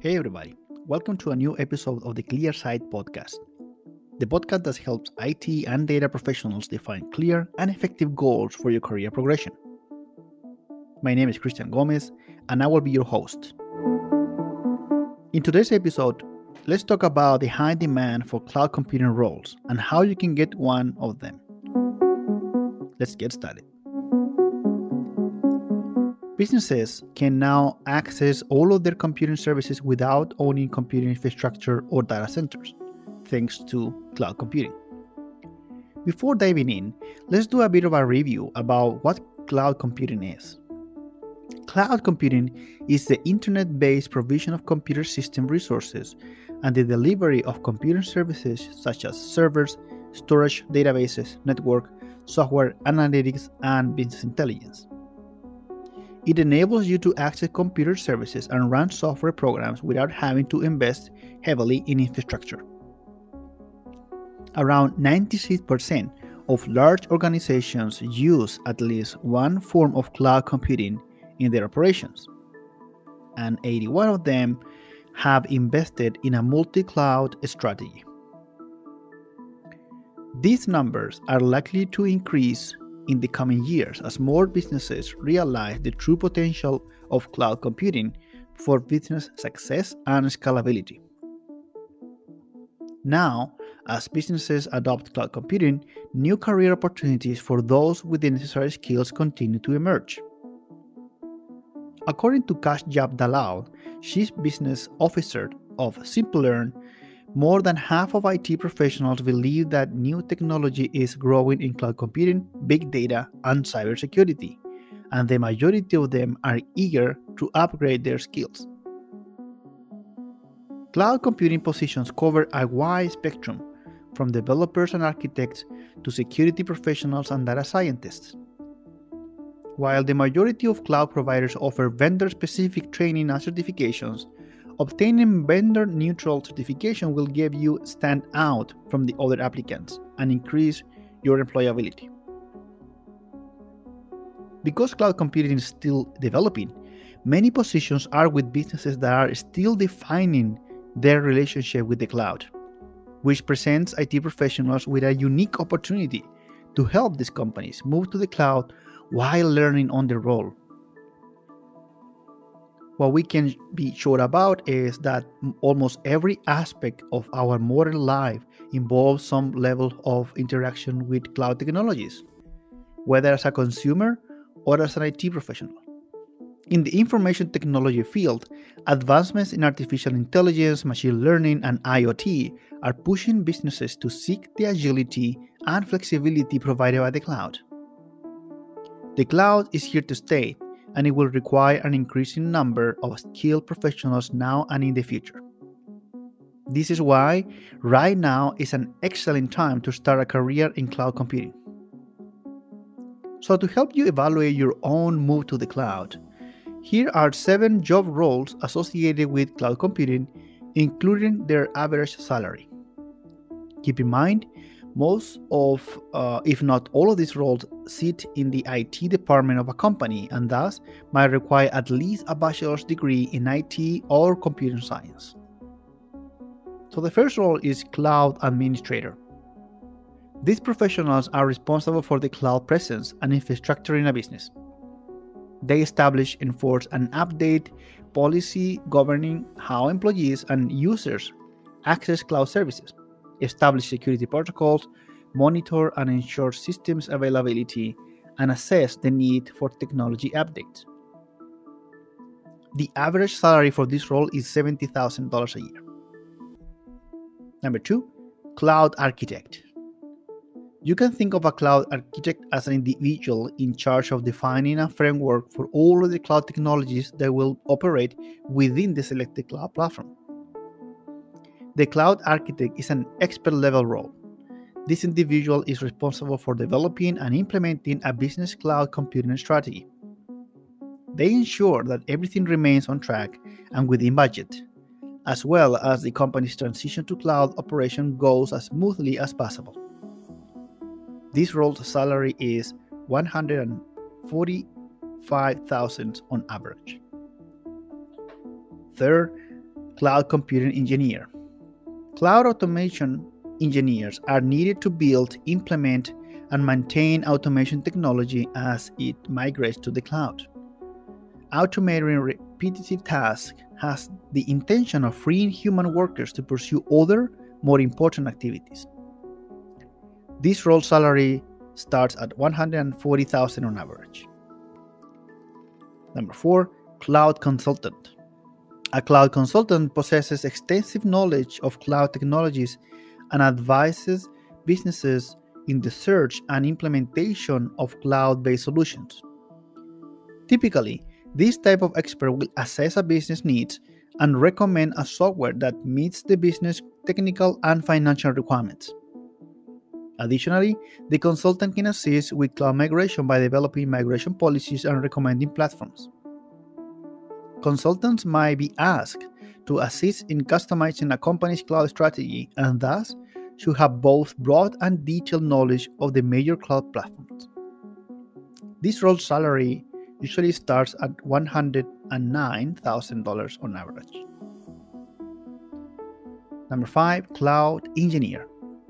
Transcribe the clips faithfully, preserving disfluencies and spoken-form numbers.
Hey everybody, welcome to a new episode of the ClearSight podcast, the podcast that helps I T and data professionals define clear and effective goals for your career progression. My name is Christian Gomez, and I will be your host. In today's episode, let's talk about the high demand for cloud computing roles and how you can get one of them. Let's get started. Businesses can now access all of their computing services without owning computing infrastructure or data centers, thanks to cloud computing. Before diving in, let's do a bit of a review about what cloud computing is. Cloud computing is the internet-based provision of computer system resources and the delivery of computer services such as servers, storage, databases, network, software, analytics, and business intelligence. It enables you to access computer services and run software programs without having to invest heavily in infrastructure. Around ninety-six percent of large organizations use at least one form of cloud computing in their operations, and eighty-one of them have invested in a multi-cloud strategy. These numbers are likely to increase in the coming years as more businesses realize the true potential of cloud computing for business success and scalability. Now, as businesses adopt cloud computing, new career opportunities for those with the necessary skills continue to emerge. According to Kashjab Dalal, Chief Business Officer of SimpleLearn, more than half of I T professionals believe that new technology is growing in cloud computing, big data, and cybersecurity, and the majority of them are eager to upgrade their skills. Cloud computing positions cover a wide spectrum, from developers and architects to security professionals and data scientists. While the majority of cloud providers offer vendor-specific training and certifications, obtaining vendor-neutral certification will give you stand out from the other applicants and increase your employability. Because cloud computing is still developing, many positions are with businesses that are still defining their relationship with the cloud, which presents I T professionals with a unique opportunity to help these companies move to the cloud while learning on the role. What we can be sure about is that almost every aspect of our modern life involves some level of interaction with cloud technologies, whether as a consumer or as an I T professional. In the information technology field, advancements in artificial intelligence, machine learning, and IoT are pushing businesses to seek the agility and flexibility provided by the cloud. The cloud is here to stay, and it will require an increasing number of skilled professionals now and in the future. This is why right now is an excellent time to start a career in cloud computing. So to help you evaluate your own move to the cloud, here are seven job roles associated with cloud computing, including their average salary. Keep in mind, most of, uh, if not all of these roles sit in the I T department of a company and thus might require at least a bachelor's degree in I T or computer science. So the first role is cloud administrator. These professionals are responsible for the cloud presence and infrastructure in a business. They establish, enforce, and update policy governing how employees and users access cloud services, establish security protocols, monitor and ensure systems availability, and assess the need for technology updates. The average salary for this role is seventy thousand dollars a year. Number two, cloud architect. You can think of a cloud architect as an individual in charge of defining a framework for all of the cloud technologies that will operate within the selected cloud platform. The cloud architect is an expert-level role. This individual is responsible for developing and implementing a business cloud computing strategy. They ensure that everything remains on track and within budget, as well as the company's transition to cloud operation goes as smoothly as possible. This role's salary is one hundred forty-five thousand dollars on average. Third, cloud computing engineer. Cloud automation engineers are needed to build, implement, and maintain automation technology as it migrates to the cloud. Automating repetitive tasks has the intention of freeing human workers to pursue other, more important activities. This role salary starts at one hundred forty thousand dollars on average. Number four, cloud consultant. A cloud consultant possesses extensive knowledge of cloud technologies and advises businesses in the search and implementation of cloud-based solutions. Typically, this type of expert will assess a business needs and recommend a software that meets the business technical and financial requirements. Additionally, the consultant can assist with cloud migration by developing migration policies and recommending platforms. Consultants might be asked to assist in customizing a company's cloud strategy and thus should have both broad and detailed knowledge of the major cloud platforms. This role salary usually starts at one hundred nine thousand dollars on average. Number five, cloud engineer.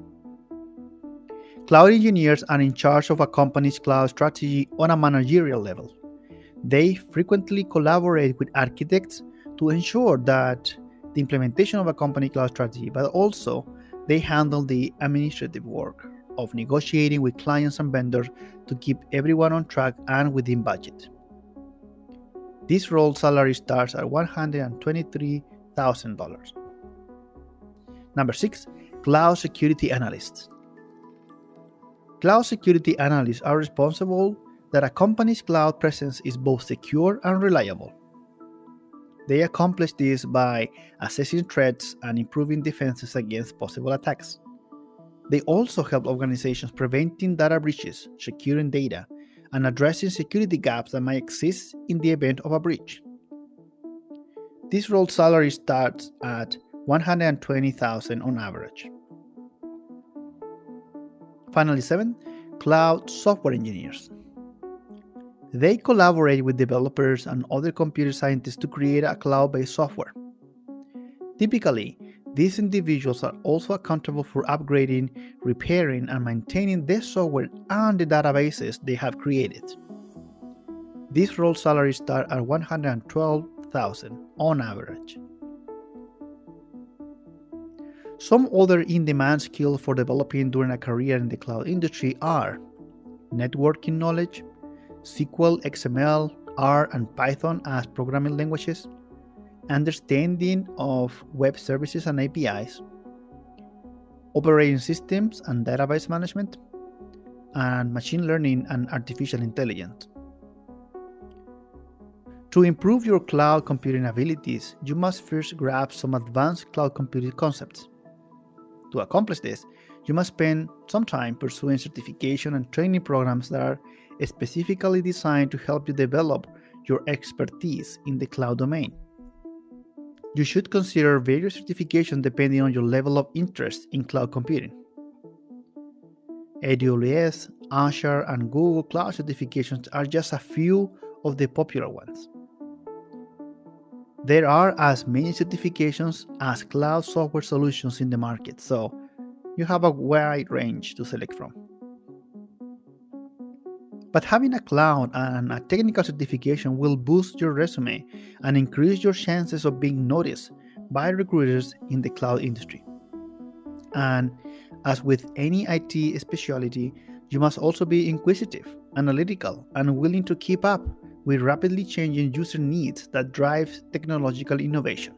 Cloud engineers are in charge of a company's cloud strategy on a managerial level. They frequently collaborate with architects to ensure that the implementation of a company cloud strategy, but also they handle the administrative work of negotiating with clients and vendors to keep everyone on track and within budget. This role salary starts at one hundred twenty-three thousand dollars. Number six, cloud security analysts. Cloud security analysts are responsible that a company's cloud presence is both secure and reliable. They accomplish this by assessing threats and improving defenses against possible attacks. They also help organizations preventing data breaches, securing data, and addressing security gaps that might exist in the event of a breach. This role salary starts at one hundred twenty thousand dollars on average. Finally, seven, cloud software engineers. They collaborate with developers and other computer scientists to create a cloud-based software. Typically, these individuals are also accountable for upgrading, repairing, and maintaining the software and the databases they have created. These role salaries start at one hundred twelve thousand dollars on average. Some other in-demand skills for developing during a career in the cloud industry are networking knowledge, S Q L, X M L, R, and Python as programming languages, understanding of web services and A P Is, operating systems and database management, and machine learning and artificial intelligence. To improve your cloud computing abilities, you must first grasp some advanced cloud computing concepts. To accomplish this, you must spend some time pursuing certification and training programs that are specifically designed to help you develop your expertise in the cloud domain. You should consider various certifications depending on your level of interest in cloud computing. A W S, Azure, and Google Cloud certifications are just a few of the popular ones. There are as many certifications as cloud software solutions in the market, so you have a wide range to select from. But having a cloud and a technical certification will boost your resume and increase your chances of being noticed by recruiters in the cloud industry. And as with any I T specialty, you must also be inquisitive, analytical, and willing to keep up with rapidly changing user needs that drives technological innovation.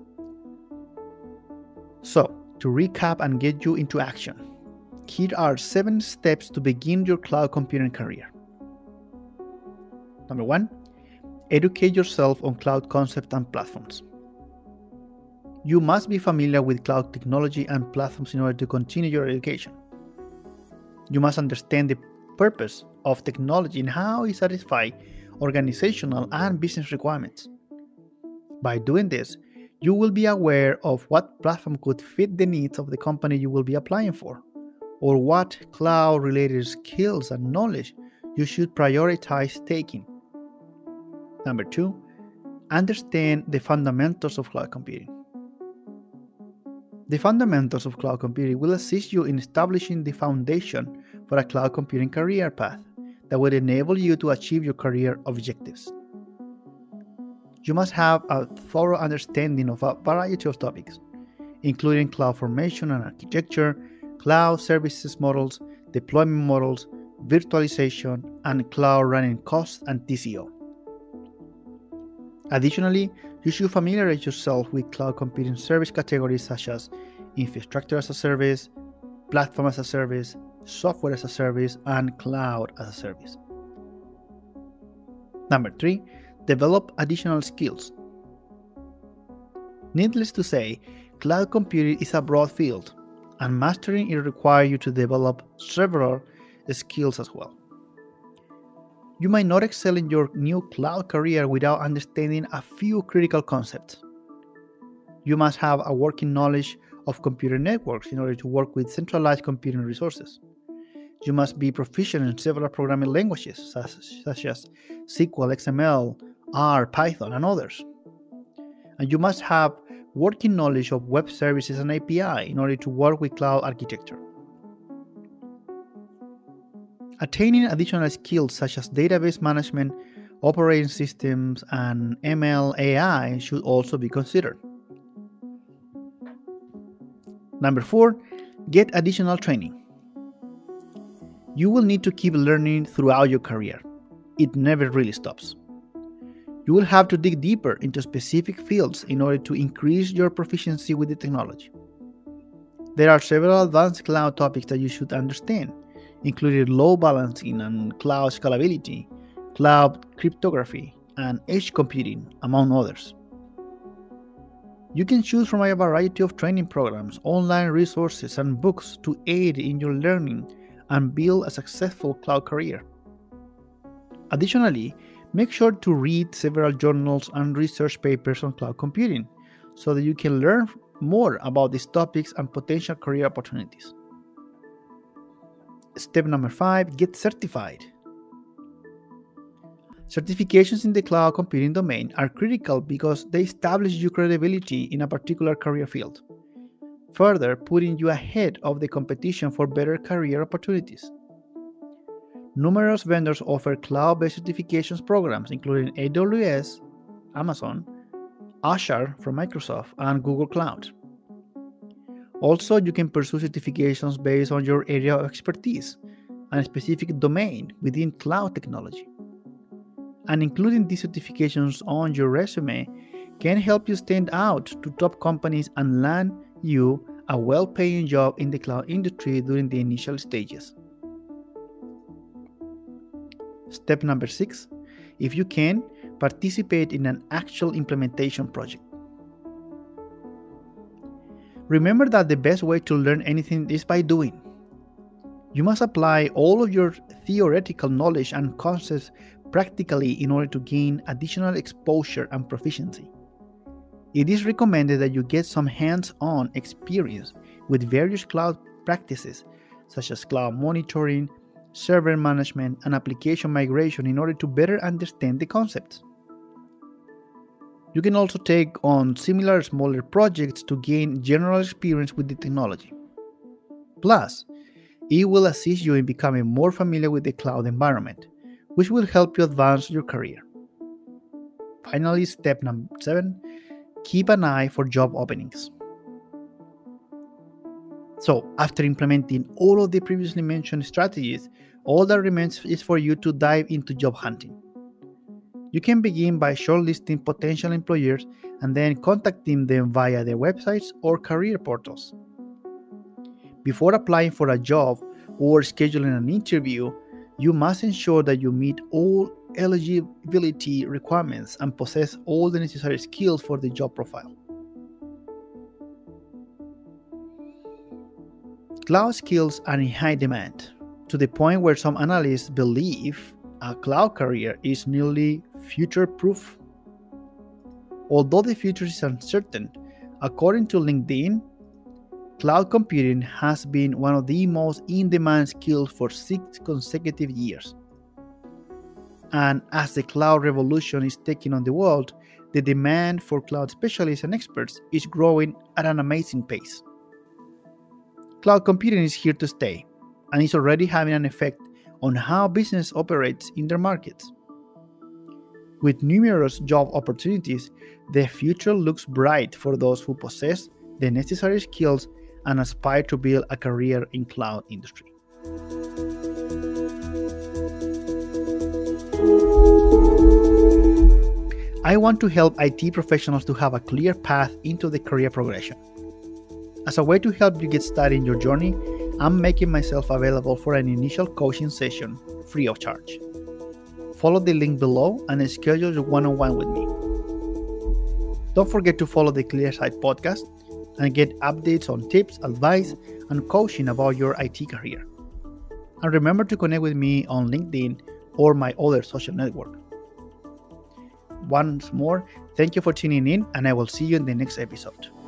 So, to recap and get you into action, here are seven steps to begin your cloud computing career. Number one, educate yourself on cloud concepts and platforms. You must be familiar with cloud technology and platforms in order to continue your education. You must understand the purpose of technology and how it satisfies organizational and business requirements. By doing this, you will be aware of what platform could fit the needs of the company you will be applying for, or what cloud-related skills and knowledge you should prioritize taking. Number two, understand the fundamentals of cloud computing. The fundamentals of cloud computing will assist you in establishing the foundation for a cloud computing career path that will enable you to achieve your career objectives. You must have a thorough understanding of a variety of topics, including cloud formation and architecture, cloud services models, deployment models, virtualization, and cloud running costs and T C O. Additionally, you should familiarize yourself with cloud computing service categories such as infrastructure as a service, platform as a service, software as a service, and cloud as a service. Number three, develop additional skills. Needless to say, cloud computing is a broad field, and mastering it requires you to develop several skills as well. You might not excel in your new cloud career without understanding a few critical concepts. You must have a working knowledge of computer networks in order to work with centralized computing resources. You must be proficient in several programming languages such, such as S Q L, X M L, R, Python, and others. And you must have working knowledge of web services and A P I in order to work with cloud architecture. Attaining additional skills such as database management, operating systems, and M L A I should also be considered. Number four, get additional training. You will need to keep learning throughout your career. It never really stops. You will have to dig deeper into specific fields in order to increase your proficiency with the technology. There are several advanced cloud topics that you should understand, including load balancing and cloud scalability, cloud cryptography, and edge computing, among others. You can choose from a variety of training programs, online resources, and books to aid in your learning and build a successful cloud career. Additionally, make sure to read several journals and research papers on cloud computing so that you can learn more about these topics and potential career opportunities. Step number five, get certified. Certifications in the cloud computing domain are critical because they establish your credibility in a particular career field, further putting you ahead of the competition for better career opportunities. Numerous vendors offer cloud-based certifications programs, including A W S, Amazon, Azure from Microsoft, and Google Cloud. Also, you can pursue certifications based on your area of expertise and a specific domain within cloud technology. And including these certifications on your resume can help you stand out to top companies and land you a well-paying job in the cloud industry during the initial stages. Step number six, if you can, participate in an actual implementation project. Remember that the best way to learn anything is by doing. You must apply all of your theoretical knowledge and concepts practically in order to gain additional exposure and proficiency. It is recommended that you get some hands-on experience with various cloud practices such as cloud monitoring, server management, and application migration in order to better understand the concepts. You can also take on similar smaller projects to gain general experience with the technology. Plus, it will assist you in becoming more familiar with the cloud environment, which will help you advance your career. Finally, step number seven, keep an eye for job openings. So, after implementing all of the previously mentioned strategies, all that remains is for you to dive into job hunting. You can begin by shortlisting potential employers and then contacting them via their websites or career portals. Before applying for a job or scheduling an interview, you must ensure that you meet all eligibility requirements and possess all the necessary skills for the job profile. Cloud skills are in high demand, to the point where some analysts believe a cloud career is nearly future-proof. Although the future is uncertain, according to LinkedIn, cloud computing has been one of the most in-demand skills for six consecutive years. And as the cloud revolution is taking on the world, the demand for cloud specialists and experts is growing at an amazing pace. Cloud computing is here to stay, and is already having an effect on how business operates in their markets. With numerous job opportunities, the future looks bright for those who possess the necessary skills and aspire to build a career in cloud industry. I want to help I T professionals to have a clear path into the career progression. As a way to help you get started in your journey, I'm making myself available for an initial coaching session free of charge. Follow the link below and schedule your one-on-one with me. Don't forget to follow the ClearSight podcast and get updates on tips, advice, and coaching about your I T career. And remember to connect with me on LinkedIn or my other social network. Once more, thank you for tuning in, and I will see you in the next episode.